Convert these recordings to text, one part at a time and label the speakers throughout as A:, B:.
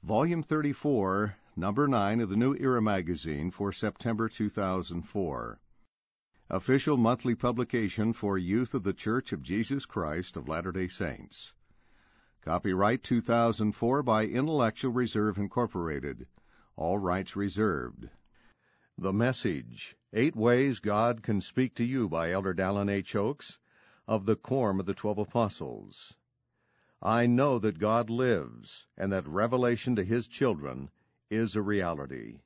A: Volume 34, Number 9 of the New Era magazine for September 2004. Official monthly publication for youth of the Church of Jesus Christ of Latter-day Saints. Copyright 2004 by Intellectual Reserve Incorporated. All rights reserved. The Message, 8 Ways God Can Speak to You by Elder Dallin H. Oaks of the Quorum of the 12 Apostles. I know that God lives, and that revelation to His children is a reality.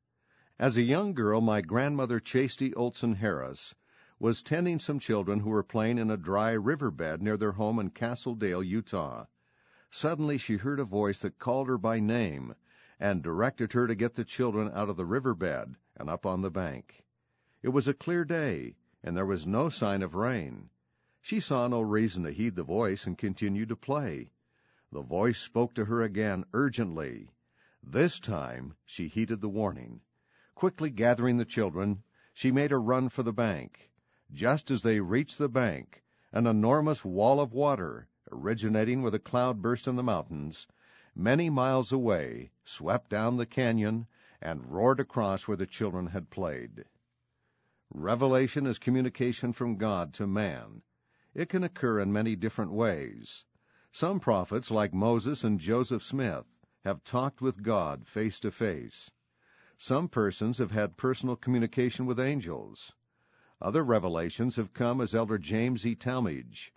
A: As a young girl, my grandmother, Chasty Olson Harris, was tending some children who were playing in a dry riverbed near their home in Castledale, Utah. Suddenly she heard a voice that called her by name and directed her to get the children out of the riverbed and up on the bank. It was a clear day, and there was no sign of rain. She saw no reason to heed the voice and continued to play. The voice spoke to her again urgently. This time she heeded the warning. Quickly gathering the children, she made a run for the bank. Just as they reached the bank, an enormous wall of water, originating with a cloudburst in the mountains, many miles away, swept down the canyon and roared across where the children had played. Revelation is communication from God to man. It can occur in many different ways. Some prophets, like Moses and Joseph Smith, have talked with God face to face. Some persons have had personal communication with angels. Other revelations have come as Elder James E. Talmage,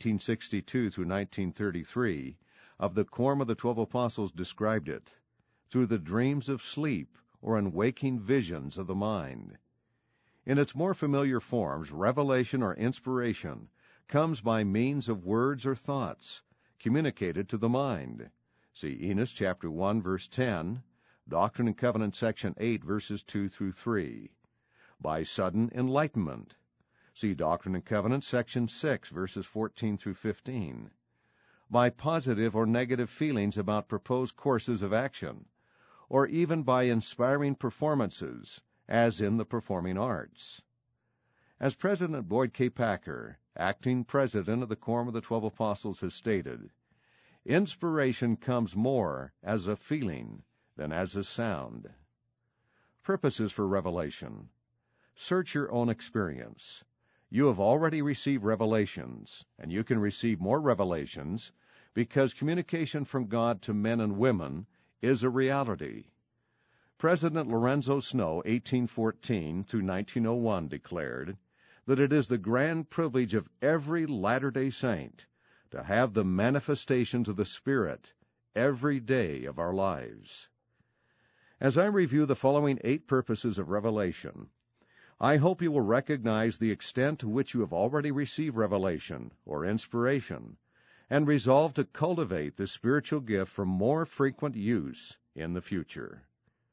A: 1862 through 1933, of the Quorum of the 12 Apostles described it, through the dreams of sleep or in waking visions of the mind. In its more familiar forms, revelation or inspiration comes by means of words or thoughts communicated to the mind. See Enos chapter 1, verse 10, Doctrine and Covenants section 8, verses 2 through 3. By sudden enlightenment. See Doctrine and Covenants section 6, verses 14 through 15. By positive or negative feelings about proposed courses of action, or even by inspiring performances, as in the performing arts. As President Boyd K. Packer, acting president of the Quorum of the 12 Apostles, has stated, inspiration comes more as a feeling than as a sound. Purposes for revelation. Search your own experience. You have already received revelations, and you can receive more revelations because communication from God to men and women is a reality. President Lorenzo Snow, 1814 through 1901, declared that it is the grand privilege of every Latter-day Saint to have the manifestations of the Spirit every day of our lives. As I review the following 8 purposes of revelation, I hope you will recognize the extent to which you have already received revelation or inspiration, and resolve to cultivate the spiritual gift for more frequent use in the future.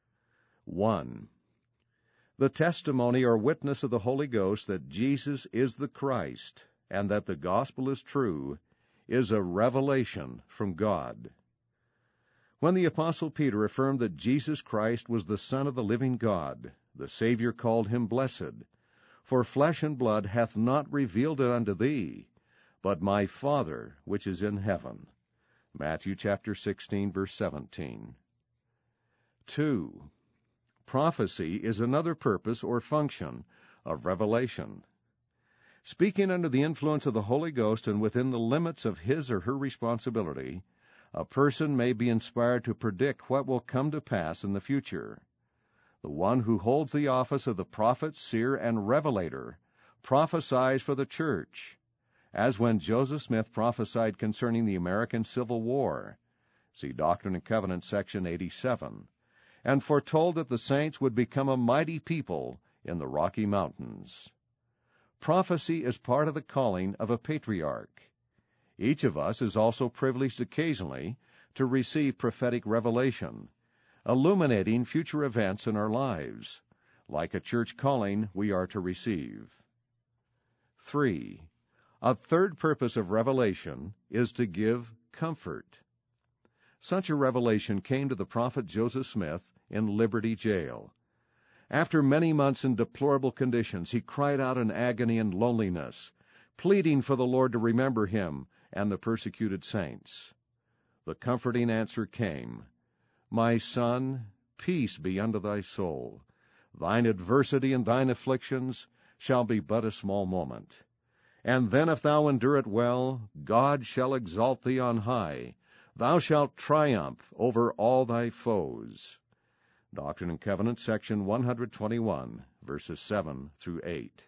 A: 1. The testimony or witness of the Holy Ghost that Jesus is the Christ and that the gospel is true is a revelation from God. When the Apostle Peter affirmed that Jesus Christ was the Son of the living God, the Savior called him blessed, for flesh and blood hath not revealed it unto thee, but my Father which is in heaven. Matthew chapter 16, verse 17. 2. Prophecy is another purpose or function of revelation. Speaking under the influence of the Holy Ghost and within the limits of his or her responsibility, a person may be inspired to predict what will come to pass in the future. The one who holds the office of the prophet, seer, and revelator prophesies for the church, as when Joseph Smith prophesied concerning the American Civil War. See Doctrine and Covenants section 87. And foretold that the saints would become a mighty people in the Rocky Mountains. Prophecy is part of the calling of a patriarch. Each of us is also privileged occasionally to receive prophetic revelation, illuminating future events in our lives. Like a church calling, we are to receive. 3. A third purpose of revelation is to give comfort. Such a revelation came to the prophet Joseph Smith in Liberty Jail. After many months in deplorable conditions, he cried out in agony and loneliness, pleading for the Lord to remember him and the persecuted saints. The comforting answer came, My son, peace be unto thy soul. Thine adversity and thine afflictions shall be but a small moment. And then if thou endure it well, God shall exalt thee on high. Thou shalt triumph over all thy foes. Doctrine and Covenants, section 121, verses 7 through 8.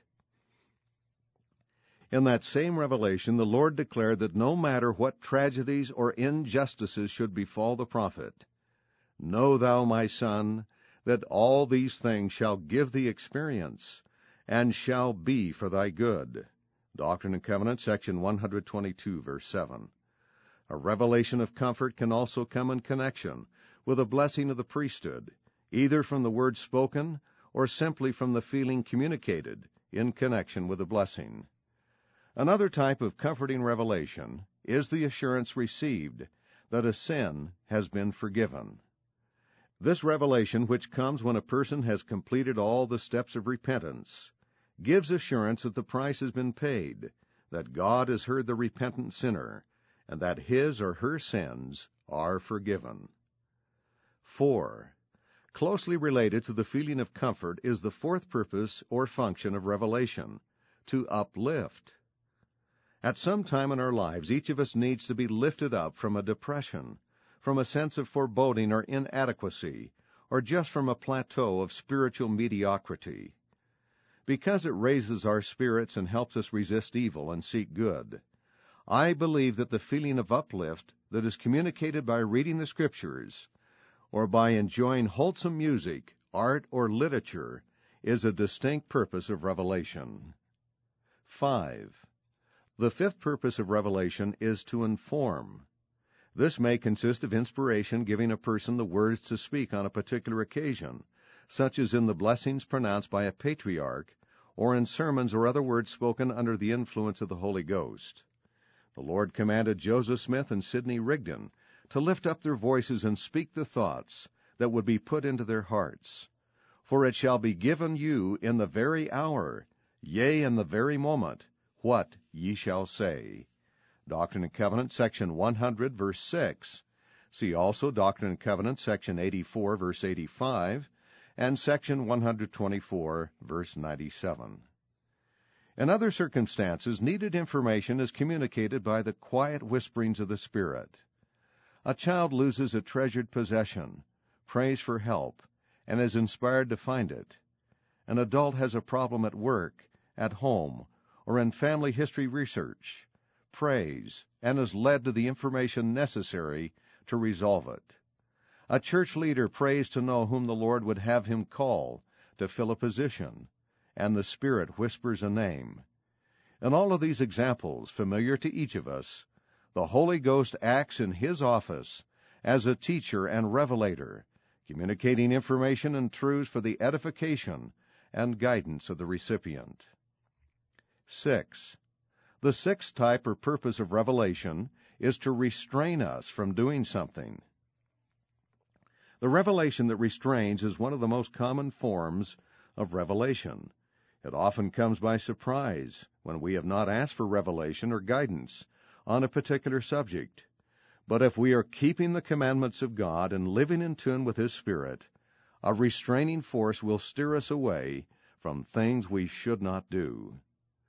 A: In that same revelation, the Lord declared that no matter what tragedies or injustices should befall the prophet, know thou, my son, that all these things shall give thee experience, and shall be for thy good. Doctrine and Covenants, section 122, verse 7. A revelation of comfort can also come in connection with a blessing of the priesthood, either from the word spoken or simply from the feeling communicated in connection with the blessing. Another type of comforting revelation is the assurance received that a sin has been forgiven. This revelation, which comes when a person has completed all the steps of repentance, gives assurance that the price has been paid, that God has heard the repentant sinner, and that his or her sins are forgiven. 4. Closely related to the feeling of comfort is the fourth purpose or function of revelation, to uplift. At some time in our lives, each of us needs to be lifted up from a depression, from a sense of foreboding or inadequacy, or just from a plateau of spiritual mediocrity. Because it raises our spirits and helps us resist evil and seek good, I believe that the feeling of uplift that is communicated by reading the Scriptures or by enjoying wholesome music, art, or literature is a distinct purpose of revelation. 5. The fifth purpose of revelation is to inform. This may consist of inspiration giving a person the words to speak on a particular occasion, such as in the blessings pronounced by a patriarch, or in sermons or other words spoken under the influence of the Holy Ghost. The Lord commanded Joseph Smith and Sidney Rigdon to lift up their voices and speak the thoughts that would be put into their hearts. For it shall be given you in the very hour, yea, in the very moment, what ye shall say. Doctrine and Covenants, section 100, verse 6. See also Doctrine and Covenants, section 84, verse 85, and section 124, verse 97. In other circumstances, needed information is communicated by the quiet whisperings of the Spirit. A child loses a treasured possession, prays for help, and is inspired to find it. An adult has a problem at work, at home, or in family history research, prays, and is led to the information necessary to resolve it. A church leader prays to know whom the Lord would have him call to fill a position, and the Spirit whispers a name. In all of these examples, familiar to each of us, the Holy Ghost acts in His office as a teacher and revelator, communicating information and truths for the edification and guidance of the recipient. 6. The sixth type or purpose of revelation is to restrain us from doing something. The revelation that restrains is one of the most common forms of revelation. It often comes by surprise when we have not asked for revelation or guidance on a particular subject. But if we are keeping the commandments of God and living in tune with His Spirit, a restraining force will steer us away from things we should not do.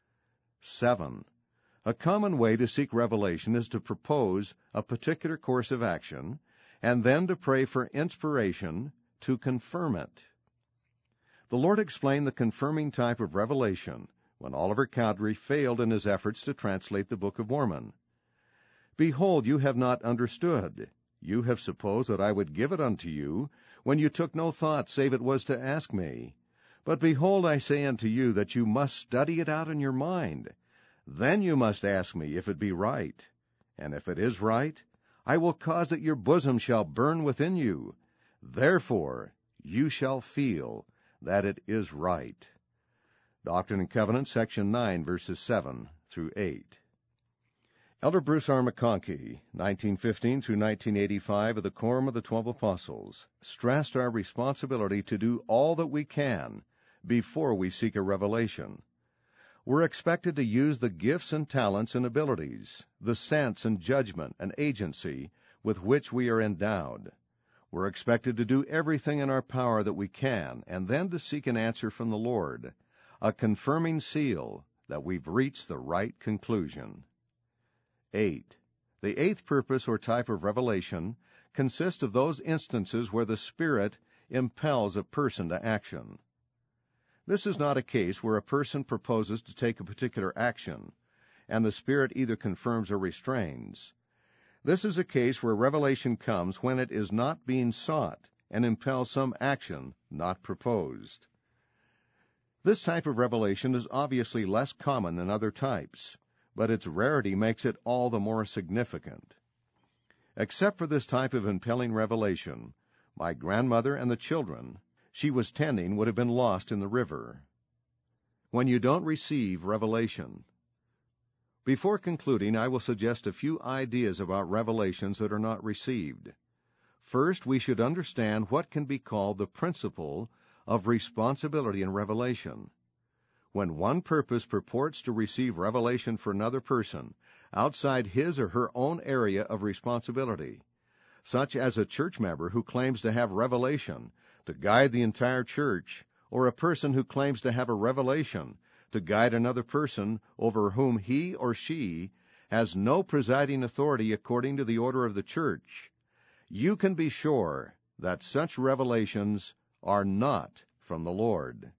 A: 7. A common way to seek revelation is to propose a particular course of action and then to pray for inspiration to confirm it. The Lord explained the confirming type of revelation when Oliver Cowdery failed in his efforts to translate the Book of Mormon. Behold, you have not understood. You have supposed that I would give it unto you, when you took no thought save it was to ask me. But behold, I say unto you that you must study it out in your mind. Then you must ask me if it be right. And if it is right, I will cause that your bosom shall burn within you. Therefore you shall feel that it is right. Doctrine and Covenants, section 9, verses 7 through 8. Elder Bruce R. McConkie, 1915 through 1985 of the Quorum of the 12 Apostles, stressed our responsibility to do all that we can before we seek a revelation. We're expected to use the gifts and talents and abilities, the sense and judgment and agency with which we are endowed. We're expected to do everything in our power that we can, and then to seek an answer from the Lord, a confirming seal that we've reached the right conclusion. 8. The eighth purpose or type of revelation consists of those instances where the Spirit impels a person to action. This is not a case where a person proposes to take a particular action, and the Spirit either confirms or restrains. This is a case where revelation comes when it is not being sought and impels some action not proposed. This type of revelation is obviously less common than other types, but its rarity makes it all the more significant. Except for this type of impelling revelation, my grandmother and the children she was tending would have been lost in the river. When you don't receive revelation. Before concluding, I will suggest a few ideas about revelations that are not received. First, we should understand what can be called the principle of responsibility in revelation. When one purpose purports to receive revelation for another person outside his or her own area of responsibility, such as a church member who claims to have revelation to guide the entire church, or a person who claims to have a revelation to guide another person over whom he or she has no presiding authority according to the order of the church, you can be sure that such revelations are not from the Lord.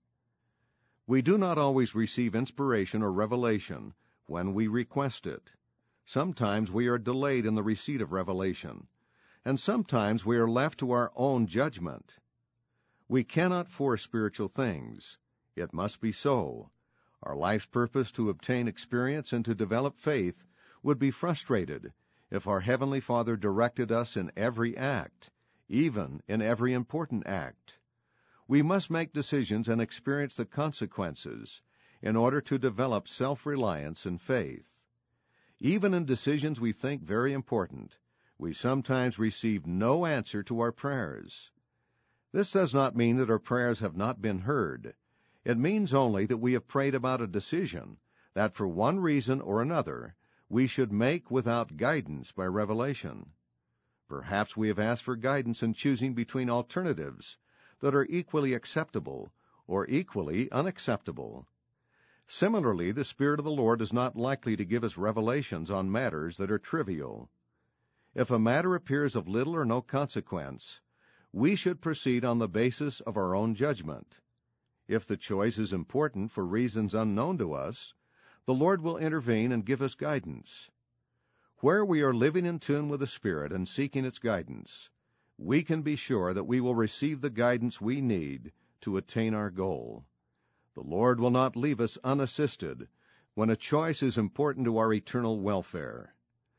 A: We do not always receive inspiration or revelation when we request it. Sometimes we are delayed in the receipt of revelation, and sometimes we are left to our own judgment. We cannot force spiritual things. It must be so. Our life's purpose to obtain experience and to develop faith would be frustrated if our Heavenly Father directed us in every act, even in every important act. We must make decisions and experience the consequences in order to develop self-reliance and faith. Even in decisions we think very important, we sometimes receive no answer to our prayers. This does not mean that our prayers have not been heard. It means only that we have prayed about a decision that for one reason or another we should make without guidance by revelation. Perhaps we have asked for guidance in choosing between alternatives that are equally acceptable or equally unacceptable. Similarly, the Spirit of the Lord is not likely to give us revelations on matters that are trivial. If a matter appears of little or no consequence, we should proceed on the basis of our own judgment. If the choice is important for reasons unknown to us, the Lord will intervene and give us guidance. Where we are living in tune with the Spirit and seeking its guidance, we can be sure that we will receive the guidance we need to attain our goal. The Lord will not leave us unassisted when a choice is important to our eternal welfare.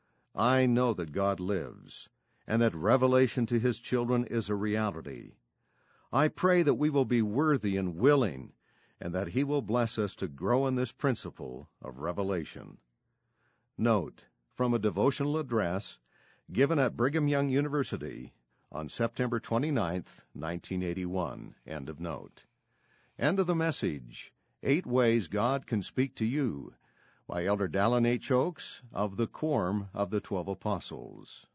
A: I know that God lives, and that revelation to His children is a reality. I pray that we will be worthy and willing, and that He will bless us to grow in this principle of revelation. Note, from a devotional address given at Brigham Young University on September 29, 1981. End of note. End of the message, 8 Ways God Can Speak to You, by Elder Dallin H. Oaks of the Quorum of the 12 Apostles.